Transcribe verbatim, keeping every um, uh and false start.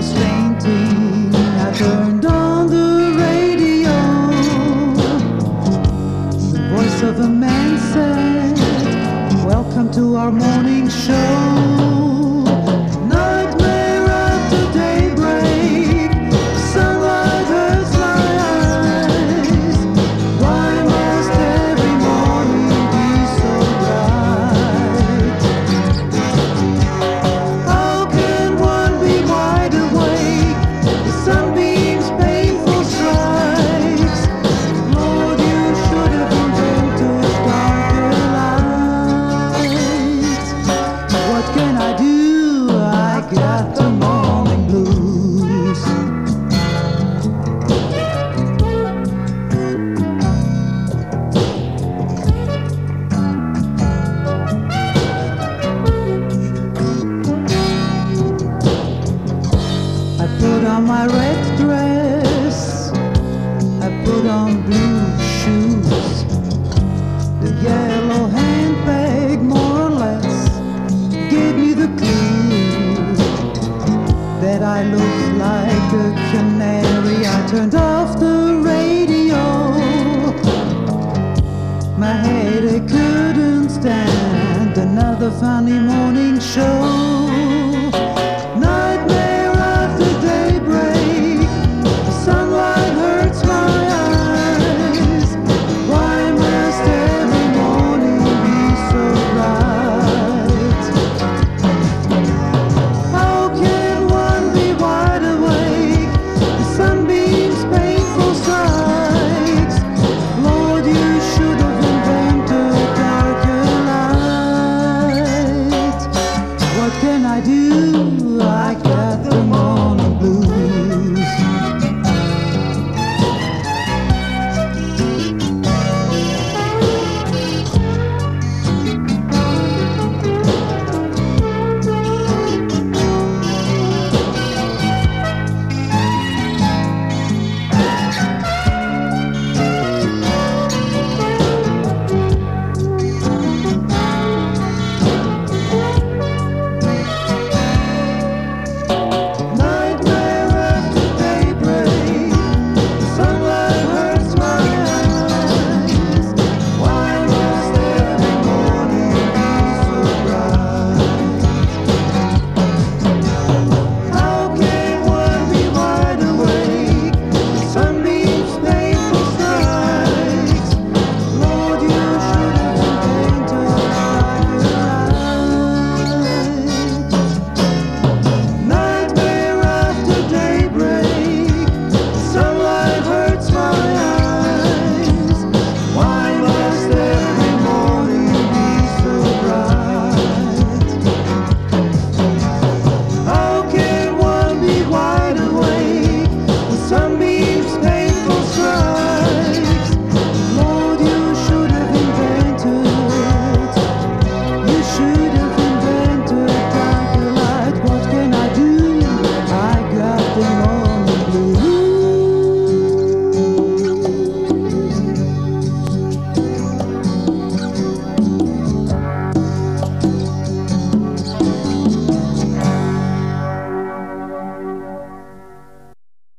was fainting, I turned on the radio. The voice of a man said, "Welcome to our morning show." Nightmare after daybreak, sunlight hurts my eyes. Why must every morning be so bright? How can one be wide awake? The sunbeams, painful strikes. Lord, you should have invented darker light. What can I do? I got the morning blues. I put on my red dress, I put on blue shoes. The yellow handbag, more or less, gave me the clue that I looked like a canary. I turned off the radio. My headache couldn't stand another funny morning show. Nightmare after daybreak, the sunlight hurts my eyes. Why must every morning be so bright? How can one be wide awake? The sunbeams, painful strikes. Lord, you should have invented darker light. What can I do? I got the morning blues.